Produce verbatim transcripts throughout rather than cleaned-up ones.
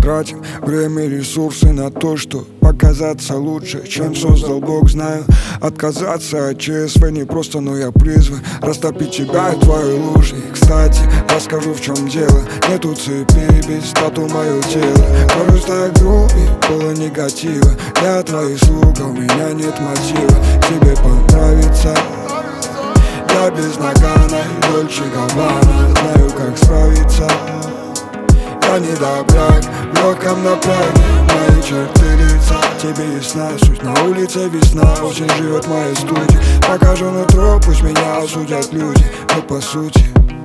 тратим время и ресурсы на то, что показаться лучше, чем создал Бог. Знаю, отказаться от ЧСВ не просто, но я призван растопить тебя и твои лужи. И, кстати, расскажу, в чем дело. Нету цепи без тату мое тело. Порой так грубе, было негатива. Я твоих слуг, а у меня нет мотива тебе понравится. Я без нагана и Дольче Габбана, знаю, как справиться. Я не добряк, в легком напряге мои черты лица. Тебе ясна суть, на улице весна, очень живет в моей студии. Покажу нутро, пусть меня осудят люди, но по сути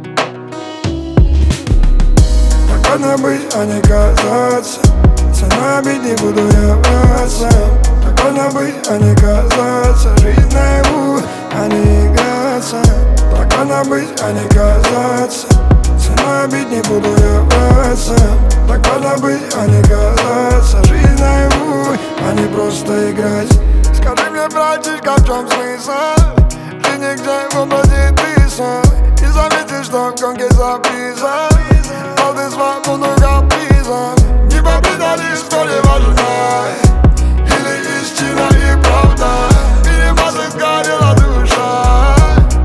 так ладно быть, а не казаться. Цена бить не буду я браться. Так ладно быть, а не казаться. Жизнь наяву, а не играться. Так ладно быть, а не казаться. Цена бить не буду я браться. Так ладно быть, а не казаться. Жизнь наяву, а не просто играть. Скажи мне, братишка, в чем смысл? Жизнь нигде в образе ты сам. И заметишь, что в гонке записан. Полды свободу капризом. Не попредали, что ли важна? Или истина и правда? Или массы сгорела душа?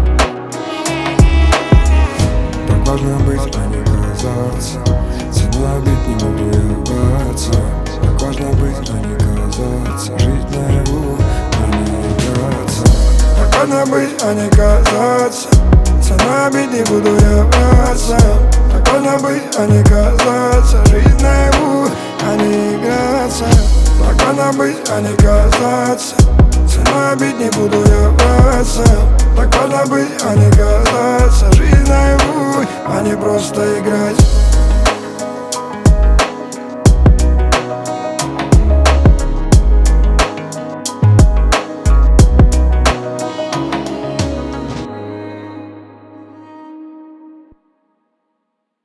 Так важно быть, а не казаться. Цена бить не буду я браться. Так важно быть, а не казаться. Жить наяву, а не играться. Так важно быть, а не казаться. Цена бить не буду я браться. Так важно быть, а не казаться. Жизнь наяву, а не играться. Так важно быть, а не казаться. Цена бить не буду я браться. Так важно быть, а не казаться. Жизнь наяву, а не просто играть.